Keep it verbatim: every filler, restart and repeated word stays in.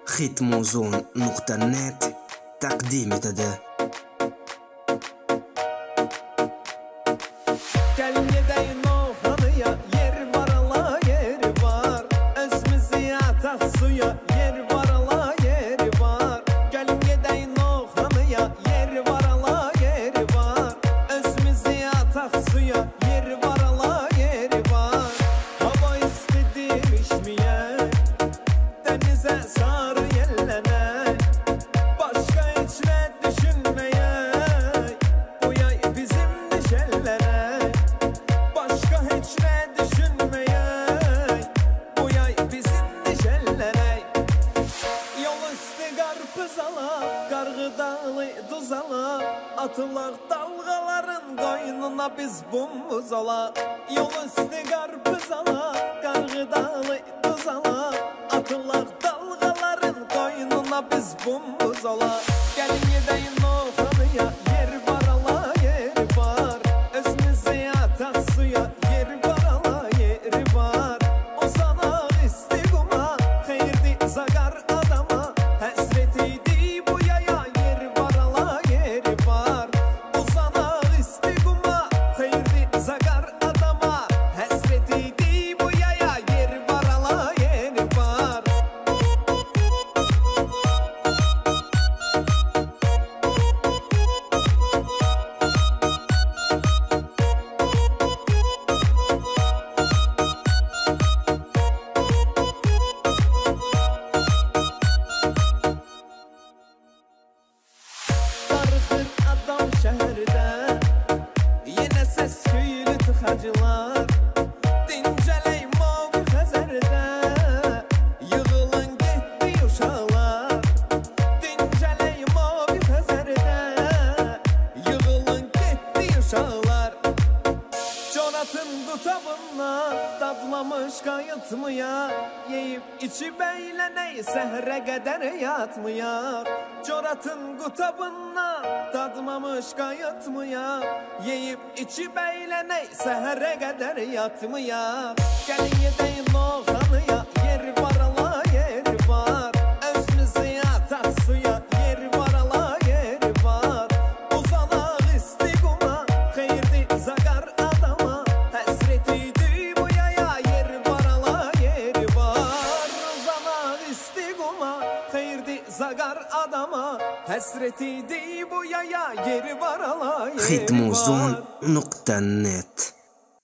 ختموزون نقطة نت تقديم تده Atılaq dalğaların qoynuna biz bumuz ala. Yol üstü qarpız ala, qarğı dalı duz ala. Atılaq dalğaların qoynuna biz bumuz ala. Gəlin gedəyin o xanıya, yer var ala, yer var. Özümüzü yataq suya, yer var ala, yer var. O sana istiquma, xeyirdi zaqar adama. Həsretiydi bu yaya, yer var ala, yer var. Şəhərdə yenə səs küylü tıxacılar, dincələk mavi Xəzərdə yığılın getdi uşaqlar. Dincələk mavi Xəzərdə yığılın getdi uşaqlar. Conatın qutabından dadlamış qayıtmaya, yeyib içib əylənək səhrə qədər yatmaya. Coratın qutabından dadmamış qayıtmaya, yeyib içib əylənək səhərə qədər yatmaya. Gəlin gedəyin o xanıya, yer var ala, yer var. Özümüzü yataq suya, yer var ala, yer var. Uzanaq istiquma, xeyirdi zaqar adama. Həsretiydi bu yaya, yer var ala, yer var. Uzanaq istiquma, xeyirdi zaqar adama. Həsretiydi bu yaya, yeri var ala, yeri var. ختموزون نقطة نت